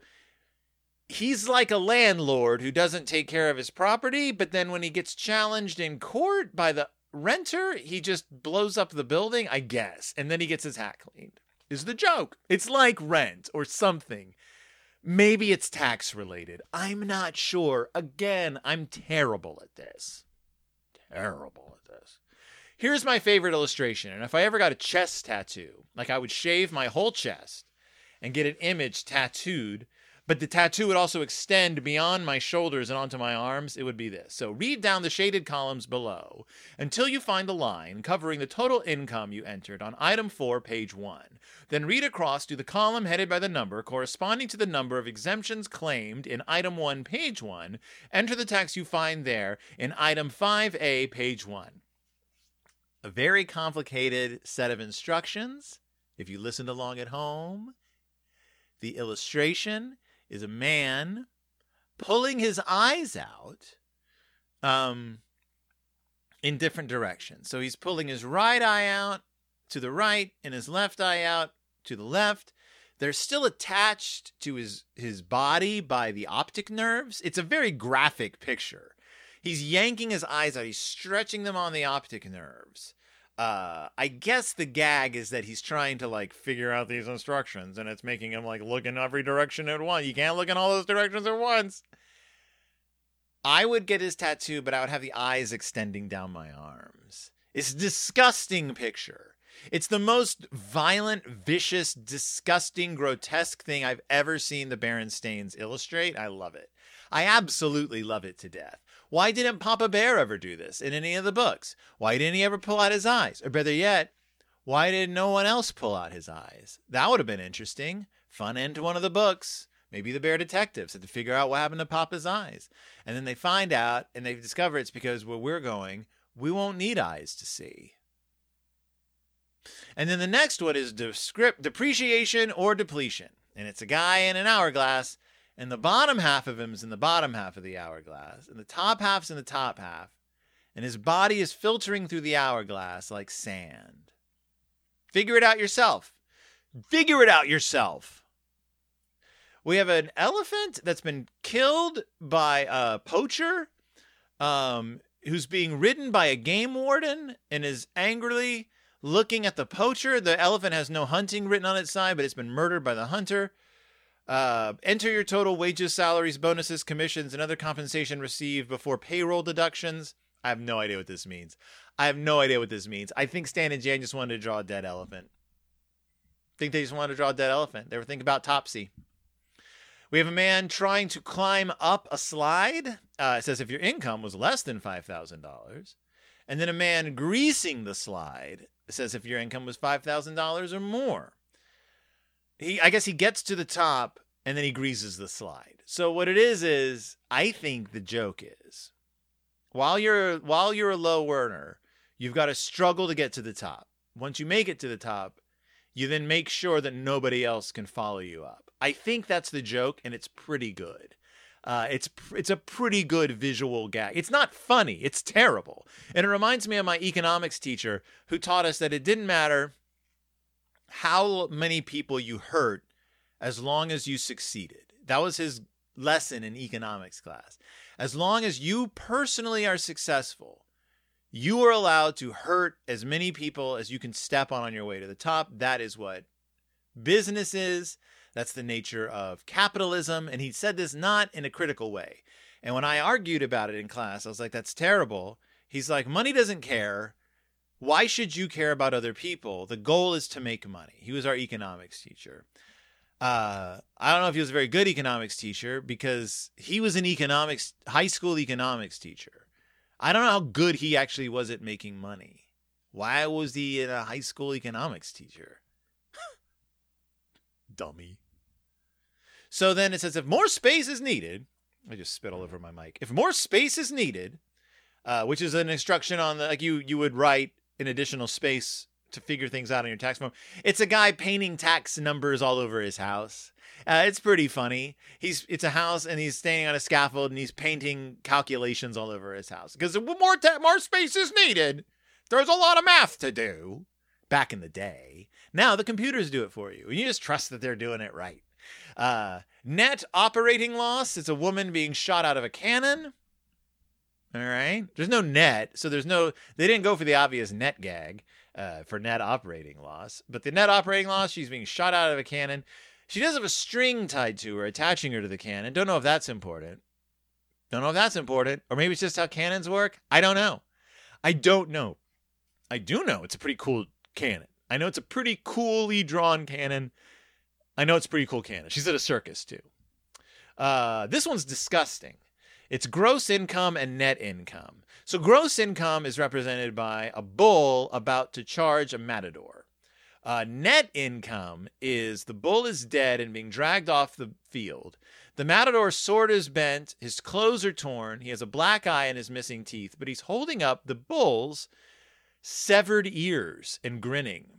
he's like a landlord who doesn't take care of his property, but then when he gets challenged in court by the renter, he just blows up the building, I guess, and then he gets his hat cleaned. Is the joke. It's like Rent or something. Maybe it's tax related. I'm not sure. Again, I'm terrible at this. Terrible at this. Here's my favorite illustration. And if I ever got a chest tattoo, like I would shave my whole chest and get an image tattooed, but the tattoo would also extend beyond my shoulders and onto my arms, it would be this. So read down the shaded columns below until you find a line covering the total income you entered on item four, page one. Then read across to the column headed by the number corresponding to the number of exemptions claimed in item one, page one. Enter the text you find there in item five A, page one. A very complicated set of instructions. If you listened along at home, the illustration is a man pulling his eyes out um, in different directions. So he's pulling his right eye out to the right and his left eye out to the left. They're still attached to his, his body by the optic nerves. It's a very graphic picture. He's yanking his eyes out. He's stretching them on the optic nerves. Uh, I guess the gag is that he's trying to like figure out these instructions, and it's making him like look in every direction at once. You can't look in all those directions at once. I would get his tattoo, but I would have the eyes extending down my arms. It's a disgusting picture. It's the most violent, vicious, disgusting, grotesque thing I've ever seen the Berenstains illustrate. I love it. I absolutely love it to death. Why didn't Papa Bear ever do this in any of the books? Why didn't he ever pull out his eyes? Or better yet, why did no one else pull out his eyes? That would have been interesting. Fun end to one of the books. Maybe the Bear Detectives had to figure out what happened to Papa's eyes. And then they find out and they discover it's because where we're going, we won't need eyes to see. And then the next one is descript, depreciation or depletion. And it's a guy in an hourglass. And the bottom half of him is in the bottom half of the hourglass. And the top half's in the top half. And his body is filtering through the hourglass like sand. Figure it out yourself. Figure it out yourself. We have an elephant that's been killed by a poacher um, who's being ridden by a game warden and is angrily looking at the poacher. The elephant has no hunting written on its side, but it's been murdered by the hunter. Uh, enter your total wages, salaries, bonuses, commissions, and other compensation received before payroll deductions. I have no idea what this means. I have no idea what this means. I think Stan and Jan just wanted to draw a dead elephant. I think they just wanted to draw a dead elephant. They were thinking about Topsy. We have a man trying to climb up a slide. Uh, it says if your income was less than five thousand dollars. And then a man greasing the slide. It says if your income was five thousand dollars or more. He, I guess he gets to the top and then he greases the slide. So what it is is, I think the joke is, while you're while you're a low earner, you've got to struggle to get to the top. Once you make it to the top, you then make sure that nobody else can follow you up. I think that's the joke, and it's pretty good. Uh, it's it's a pretty good visual gag. It's not funny. It's terrible. And it reminds me of my economics teacher who taught us that it didn't matter how many people you hurt as long as you succeeded. That was his lesson in economics class. As long as you personally are successful, you are allowed to hurt as many people as you can step on on your way to the top. That is what business is. That's the nature of capitalism. And he said this not in a critical way. And when I argued about it in class, I was like, that's terrible. He's like, money doesn't care. Why should you care about other people? The goal is to make money. He was our economics teacher. Uh, I don't know if he was a very good economics teacher because he was an economics, high school economics teacher. I don't know how good he actually was at making money. Why was he a high school economics teacher? Dummy. So then it says, if more space is needed, I just spit all over my mic. If more space is needed, uh, which is an instruction on the, like you, you would write an additional space to figure things out on your tax form. It's a guy painting tax numbers all over his house. Uh, it's pretty funny. He's it's a house and he's standing on a scaffold and he's painting calculations all over his house because more ta- more space is needed. There's a lot of math to do. Back in the day, now the computers do it for you, and you just trust that they're doing it right. Uh, net operating loss. It's a woman being shot out of a cannon. All right. There's no net, so there's no. They didn't go for the obvious net gag. Uh, for net operating loss. But the net operating loss, she's being shot out of a cannon. She does have a string tied to her, attaching her to the cannon. Don't know if that's important. Don't know if that's important. Or maybe it's just how cannons work. I don't know. I don't know. I do know it's a pretty cool cannon. I know it's a pretty coolly drawn cannon. I know it's a pretty cool cannon. She's at a circus, too. Uh, this one's disgusting. It's gross income and net income. So gross income is represented by a bull about to charge a matador. Uh, net income is the bull is dead and being dragged off the field. The matador's sword is bent, his clothes are torn, he has a black eye and his missing teeth, but he's holding up the bull's severed ears and grinning.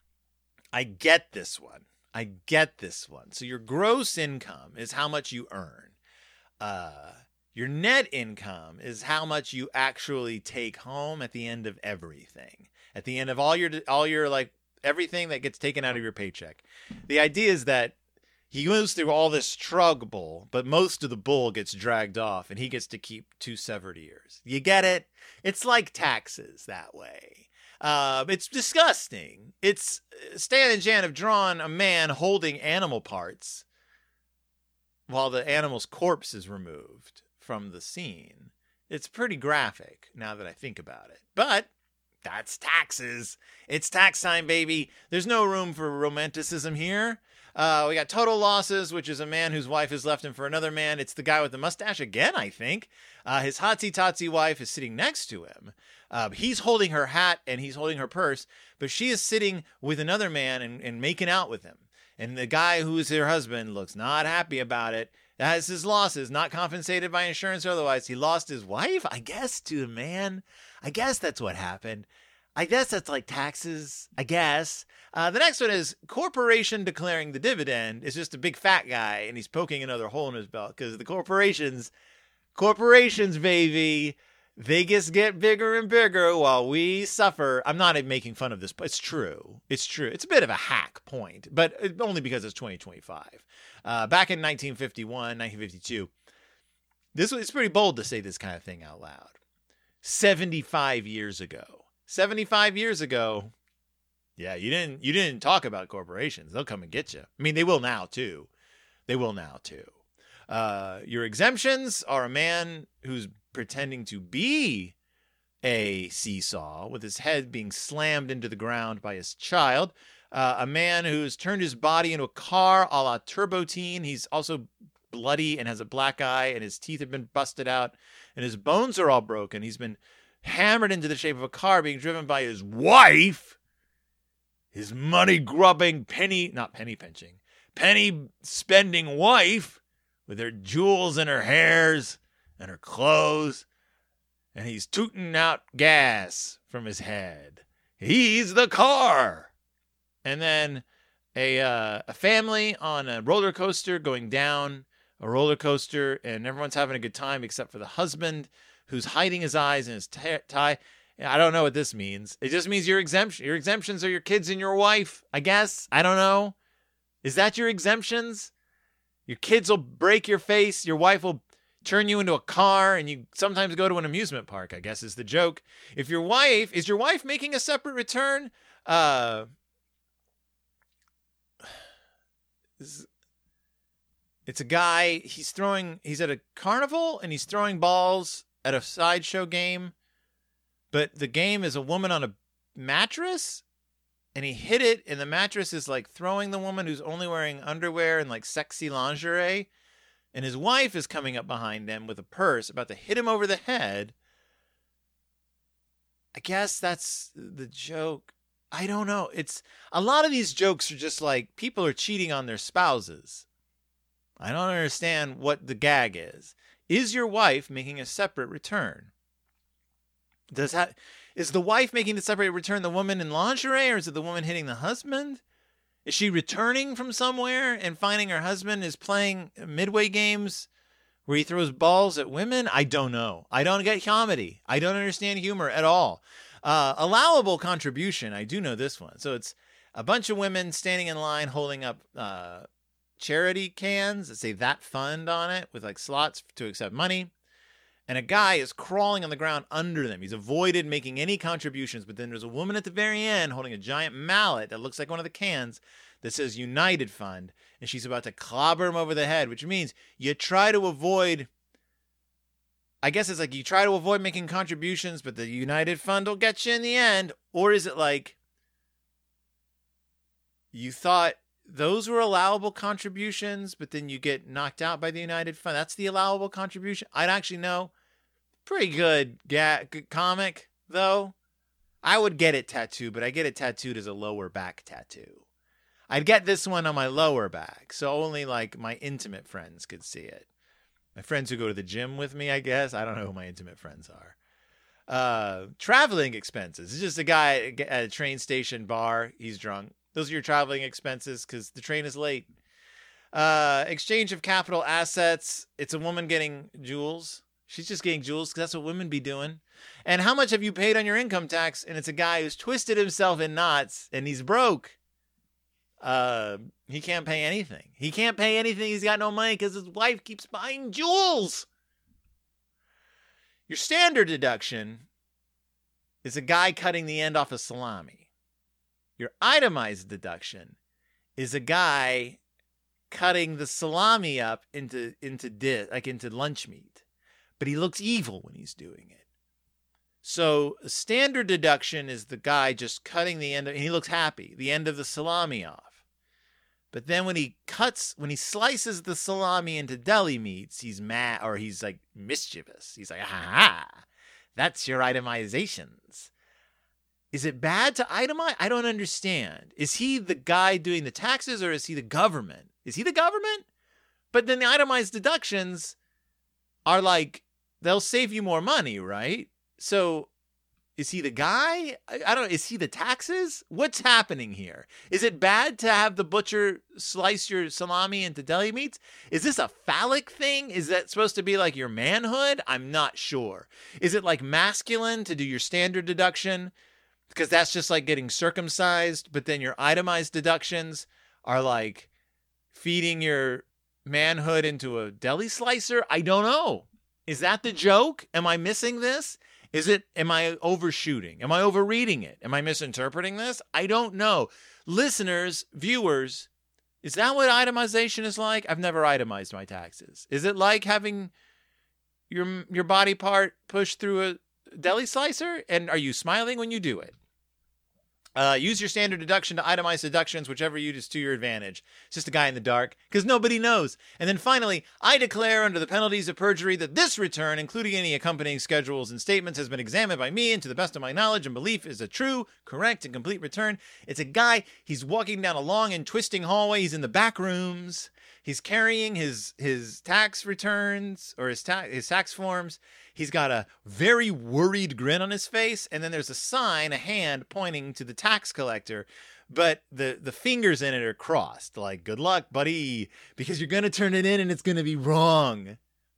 I get this one. I get this one. So your gross income is how much you earn. Uh... Your net income is how much you actually take home at the end of everything. At the end of all your, all your like everything that gets taken out of your paycheck. The idea is that he goes through all this struggle, but most of the bull gets dragged off and he gets to keep two severed ears. You get it? It's like taxes that way. Uh, it's disgusting. It's Stan and Jan have drawn a man holding animal parts while the animal's corpse is removed from the scene. It's pretty graphic now that I think about it. But that's taxes. It's tax time, baby. There's no room for romanticism here. Uh, we got total losses, which is a man whose wife has left him for another man. It's the guy with the mustache again, I think. Uh, his hotsy-totsy wife is sitting next to him. Uh, he's holding her hat and he's holding her purse, but she is sitting with another man and, and making out with him. And the guy who is her husband looks not happy about it. That's his losses, not compensated by insurance or otherwise. He lost his wife, I guess, to a man. I guess that's what happened. I guess that's like taxes, I guess. Uh, the next one is corporation declaring the dividend is just a big fat guy, and he's poking another hole in his belt because the corporations, corporations, baby, they just get bigger and bigger while we suffer. I'm not making fun of this, but it's true. It's true. It's a bit of a hack point, but only because it's twenty twenty-five. Uh, back in nineteen fifty-one, nineteen fifty-two, this it's pretty bold to say this kind of thing out loud. seventy-five years ago. seventy-five years ago. Yeah, you didn't you didn't talk about corporations. They'll come and get you. I mean, they will now too. They will now too. Uh, your exemptions are a man who's pretending to be a seesaw with his head being slammed into the ground by his child. Uh, a man who's turned his body into a car a la Turbo Teen. He's also bloody and has a black eye and his teeth have been busted out and his bones are all broken. He's been hammered into the shape of a car being driven by his wife, his money grubbing penny, not penny pinching, penny spending wife with her jewels in her hairs and her clothes. And he's tooting out gas from his head. He's the car. And then a uh, a family on a roller coaster going down a roller coaster, and everyone's having a good time except for the husband who's hiding his eyes in his t- tie. I don't know what this means. It just means your exemption. Your exemptions are your kids and your wife, I guess. I don't know. Is that your exemptions? Your kids will break your face. Your wife will turn you into a car, and you sometimes go to an amusement park, I guess is the joke. If your wife, is your wife making a separate return? Uh... It's a guy, he's throwing, he's at a carnival and he's throwing balls at a sideshow game, but the game is a woman on a mattress and he hit it, and the mattress is like throwing the woman who's only wearing underwear and like sexy lingerie. And his wife is coming up behind him with a purse, about to hit him over the head. I guess that's the joke. I don't know. It's a lot of these jokes are just like people are cheating on their spouses. I don't understand what the gag is. Is your wife making a separate return? Does that is the wife making the separate return the woman in lingerie, or is it the woman hitting the husband? Is she returning from somewhere and finding her husband is playing midway games where he throws balls at women? I don't know. I don't get comedy. I don't understand humor at all. Uh, allowable contribution. I do know this one. So it's a bunch of women standing in line holding up uh, charity cans that say that fund on it with like slots to accept money. And a guy is crawling on the ground under them. He's avoided making any contributions, but then there's a woman at the very end holding a giant mallet that looks like one of the cans that says United Fund, and she's about to clobber him over the head, which means you try to avoid, I guess it's like you try to avoid making contributions, but the United Fund will get you in the end. Or is it like you thought those were allowable contributions, but then you get knocked out by the United Fund? That's the allowable contribution? I'd actually know. Pretty good, ga- good comic, though. I would get it tattooed, but I get it tattooed as a lower back tattoo. I'd get this one on my lower back, so only like my intimate friends could see it. My friends who go to the gym with me, I guess. I don't know who my intimate friends are. Uh, traveling expenses. It's just a guy at a train station bar. He's drunk. Those are your traveling expenses because the train is late. Uh, exchange of capital assets. It's a woman getting jewels. She's just getting jewels because that's what women be doing. And how much have you paid on your income tax? And it's a guy who's twisted himself in knots and he's broke. Uh, he can't pay anything. He can't pay anything. He's got no money because his wife keeps buying jewels. Your standard deduction is a guy cutting the end off a salami. Your itemized deduction is a guy cutting the salami up into into di- like into lunch meat, but he looks evil when he's doing it. So a standard deduction is the guy just cutting the end of, and he looks happy, the end of the salami off. But then when he cuts, when he slices the salami into deli meats, he's mad, or he's like mischievous. He's like, ha ha, that's your itemizations. Is it bad to itemize? I don't understand. Is he the guy doing the taxes, or is he the government? Is he the government? But then the itemized deductions are like, they'll save you more money, right? So is he the guy? I, I don't know. Is he the taxes? What's happening here? Is it bad to have the butcher slice your salami into deli meats? Is this a phallic thing? Is that supposed to be like your manhood? I'm not sure. Is it like masculine to do your standard deduction? Because that's just like getting circumcised, but then your itemized deductions are like feeding your manhood into a deli slicer? I don't know. Is that the joke? Am I missing this? Is it, am I overshooting? Am I overreading it? Am I misinterpreting this? I don't know. Listeners, viewers, is that what itemization is like? I've never itemized my taxes. Is it like having your your body part pushed through a deli slicer? And are you smiling when you do it? Uh, use your standard deduction to itemize deductions, whichever you is to your advantage. It's just a guy in the dark, because nobody knows. And then finally, I declare under the penalties of perjury that this return, including any accompanying schedules and statements, has been examined by me and to the best of my knowledge and belief is a true, correct, and complete return. It's a guy, he's walking down a long and twisting hallway. He's in the back rooms. He's carrying his his tax returns or his, ta- his tax forms. He's got a very worried grin on his face, and then there's a sign, a hand pointing to the tax collector, but the, the fingers in it are crossed, like, good luck, buddy, because you're going to turn it in and it's going to be wrong.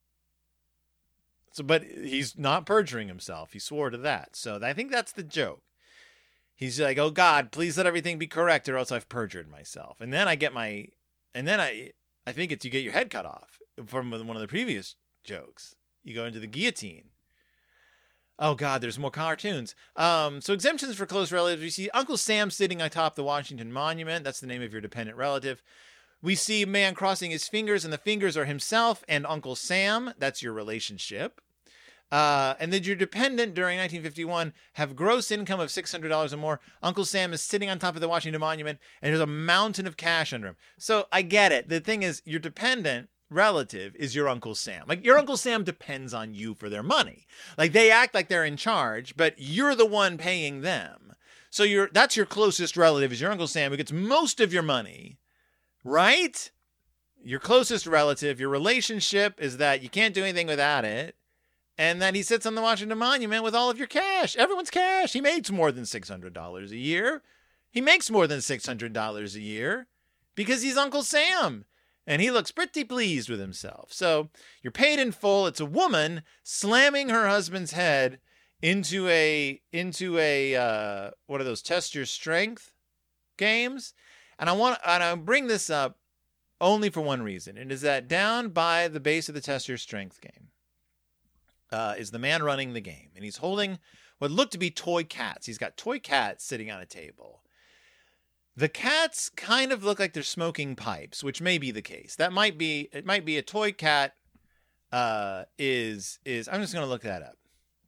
So, but he's not perjuring himself. He swore to that. So I think that's the joke. He's like, oh God, please let everything be correct or else I've perjured myself. And then I get my, and then I, I think it's you get your head cut off from one of the previous jokes. You go into the guillotine. Oh, God, there's more cartoons. Um, so exemptions for close relatives. We see Uncle Sam sitting atop the Washington Monument. That's the name of your dependent relative. We see a man crossing his fingers, and the fingers are himself and Uncle Sam. That's your relationship. Uh, and that your dependent during nineteen fifty-one have gross income of six hundred dollars or more. Uncle Sam is sitting on top of the Washington Monument, and there's a mountain of cash under him. So I get it. The thing is, your dependent relative is your Uncle Sam. Like, your Uncle Sam depends on you for their money. Like, they act like they're in charge, but you're the one paying them. So you're that's your closest relative is your Uncle Sam, who gets most of your money, right? Your closest relative, your relationship is that you can't do anything without it. And that he sits on the Washington Monument with all of your cash. Everyone's cash. He makes more than six hundred dollars a year. He makes more than six hundred dollars a year because he's Uncle Sam. And he looks pretty pleased with himself. So you're paid in full. It's a woman slamming her husband's head into a, into a uh, what are those, test your strength games? And I want, and I bring this up only for one reason. It is that down by the base of the test your strength game, Uh, is the man running the game. And he's holding what look to be toy cats. He's got toy cats sitting on a table. The cats kind of look like they're smoking pipes, which may be the case. That might be, it might be a toy cat uh, is, is, I'm just going to look that up.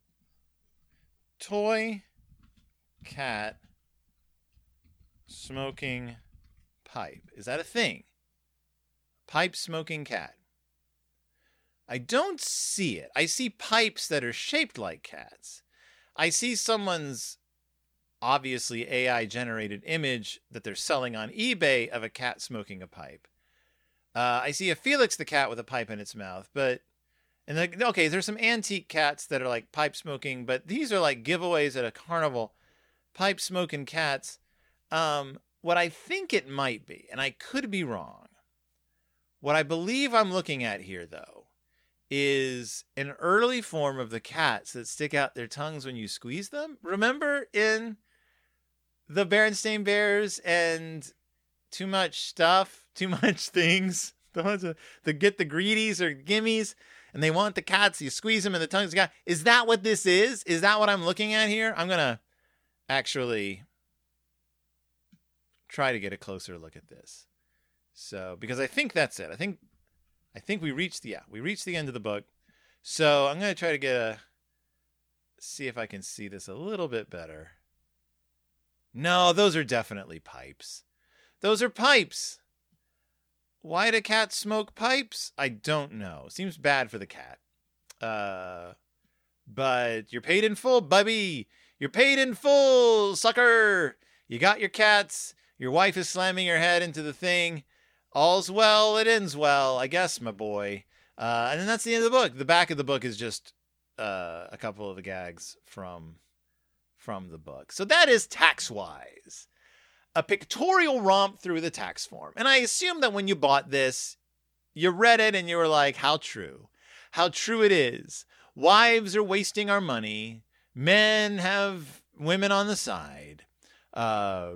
Toy cat smoking pipe. Is that a thing? Pipe smoking cat. I don't see it. I see pipes that are shaped like cats. I see someone's obviously A I generated image that they're selling on eBay of a cat smoking a pipe. Uh, I see a Felix the cat with a pipe in its mouth, but and like okay, there's some antique cats that are like pipe smoking, but these are like giveaways at a carnival. Pipe smoking cats. Um, what I think it might be, and I could be wrong. What I believe I'm looking at here, though, is an early form of the cats that stick out their tongues when you squeeze them. Remember in the Berenstain Bears and Too Much Stuff, Too Much Things, the ones that, that get the greedies or gimmies, and they want the cats, you squeeze them and the tongues got. Is that what this is? Is that what I'm looking at here? I'm going to actually try to get a closer look at this. So, because I think that's it. I think I think we reached the, yeah, we reached the end of the book. So I'm going to try to get a, see if I can see this a little bit better. No, those are definitely pipes. Those are pipes. Why do cats smoke pipes? I don't know. Seems bad for the cat. Uh, but you're paid in full, Bubby. You're paid in full, sucker. You got your cats. Your wife is slamming her head into the thing. All's well, it ends well, I guess, my boy. Uh, and then that's the end of the book. The back of the book is just uh, a couple of the gags from from the book. So that is Tax-Wise, a pictorial romp through the tax form. And I assume that when you bought this, you read it and you were like, how true. How true it is. Wives are wasting our money. Men have women on the side. Uh...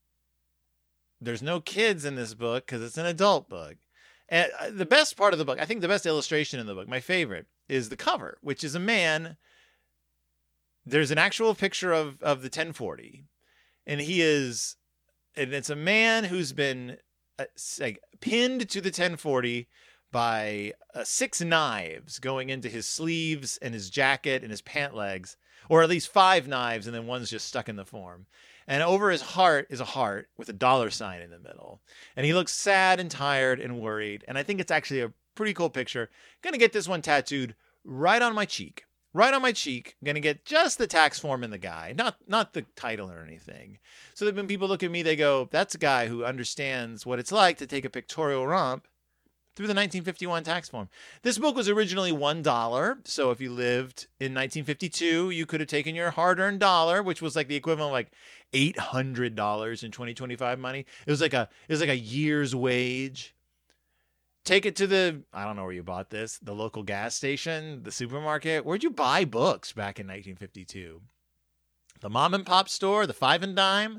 There's no kids in this book because it's an adult book. And the best part of the book, I think the best illustration in the book, my favorite, is the cover, which is a man. There's an actual picture of, of the ten forty. And he is, and it's a man who's been uh, like pinned to the ten forty by uh, six knives going into his sleeves and his jacket and his pant legs, or at least five knives, and then one's just stuck in the form. And over his heart is a heart with a dollar sign in the middle. And he looks sad and tired and worried. And I think it's actually a pretty cool picture. Going to get this one tattooed right on my cheek. Right on my cheek. I'm going to get just the tax form in the guy, not not the title or anything. So that when people look at me, they go, that's a guy who understands what it's like to take a pictorial romp through the nineteen fifty-one tax form. This book was originally one dollar. So if you lived in nineteen fifty-two, you could have taken your hard-earned dollar, which was like the equivalent of like eight hundred dollars in twenty twenty-five money. It was like a it was like a year's wage. Take it to the, I don't know where you bought this, the local gas station, the supermarket. Where'd you buy books back in nineteen fifty-two? The mom and pop store, the five and dime?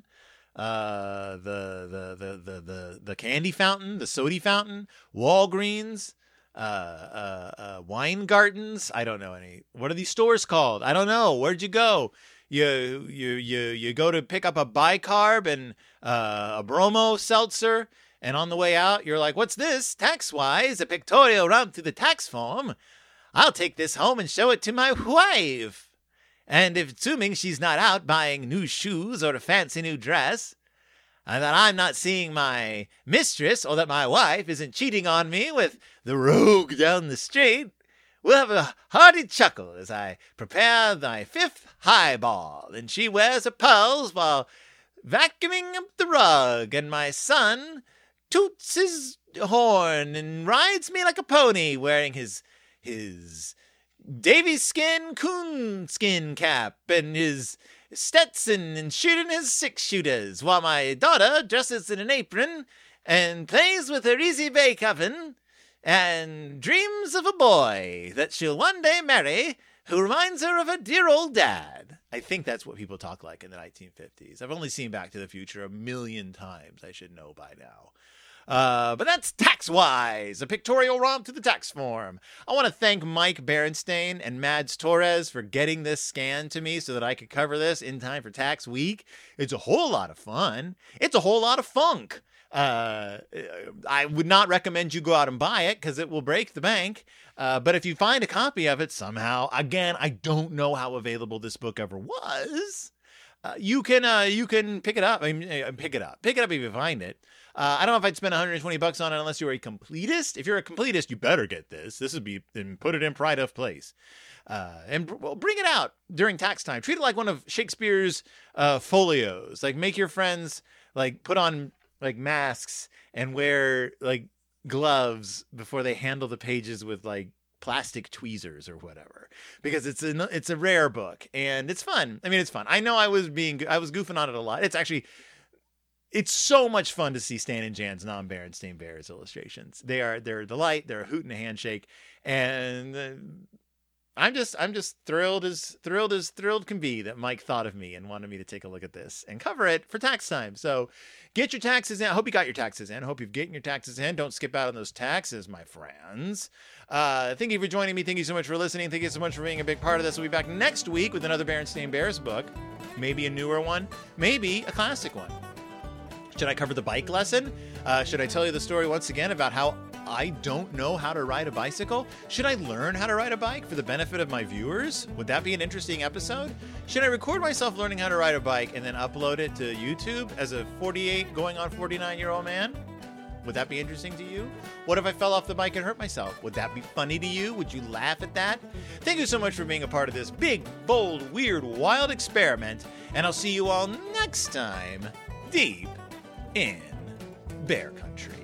Uh, the, the, the, the, the, the candy fountain, the soda fountain, Walgreens, uh, uh, uh, Weingartens. I don't know any. What are these stores called? I don't know. Where'd you go? You, you, you, you go to pick up a bicarb and, uh, a bromo seltzer. And on the way out, you're like, what's this? Tax-Wise, a pictorial romp through the tax form. I'll take this home and show it to my wife. And if assuming she's not out buying new shoes or a fancy new dress, and that I'm not seeing my mistress or that my wife isn't cheating on me with the rogue down the street, we'll have a hearty chuckle as I prepare my fifth highball, and she wears her pearls while vacuuming up the rug, and my son toots his horn and rides me like a pony, wearing his his Davy skin coon skin cap and his Stetson and shooting his six shooters, while my daughter dresses in an apron and plays with her easy bake oven and dreams of a boy that she'll one day marry who reminds her of her dear old dad. I think that's what people talk like in the nineteen fifties. I've only seen Back to the Future a million times. I should know by now. Uh, but that's Tax-Wise, a pictorial romp to the tax form. I want to thank Mike Berenstain and Mads Torres for getting this scan to me so that I could cover this in time for tax week. It's a whole lot of fun. It's a whole lot of funk. Uh, I would not recommend you go out and buy it because it will break the bank. Uh, but if you find a copy of it somehow, again, I don't know how available this book ever was. Uh, you can uh, you can pick it up. I mean, pick it up. Pick it up if you find it. Uh, I don't know if I'd spend one hundred twenty bucks on it unless you're a completist. If you're a completist, you better get this. This would be, and put it in pride of place. Uh, and well, bring it out during tax time. Treat it like one of Shakespeare's uh, folios. Like, make your friends like put on like masks and wear like gloves before they handle the pages with like plastic tweezers or whatever, because it's a it's a rare book and it's fun. I mean, it's fun. I know I was being I was goofing on it a lot. It's actually. It's so much fun to see Stan and Jan's non-Berenstain Bears illustrations. They are they're a delight. They're a hoot and a handshake, and uh, I'm just I'm just thrilled as thrilled as thrilled can be that Mike thought of me and wanted me to take a look at this and cover it for tax time. So get your taxes in. I hope you got your taxes in. I hope you're getting your taxes in. Don't skip out on those taxes, my friends. Uh, thank you for joining me. Thank you so much for listening. Thank you so much for being a big part of this. We'll be back next week with another Berenstain Bears book, maybe a newer one, maybe a classic one. Should I cover the bike lesson? Uh, should I tell you the story once again about how I don't know how to ride a bicycle? Should I learn how to ride a bike for the benefit of my viewers? Would that be an interesting episode? Should I record myself learning how to ride a bike and then upload it to YouTube as a forty-eight going on forty-nine year old man? Would that be interesting to you? What if I fell off the bike and hurt myself? Would that be funny to you? Would you laugh at that? Thank you so much for being a part of this big, bold, weird, wild experiment, and I'll see you all next time, deep in Bear Country.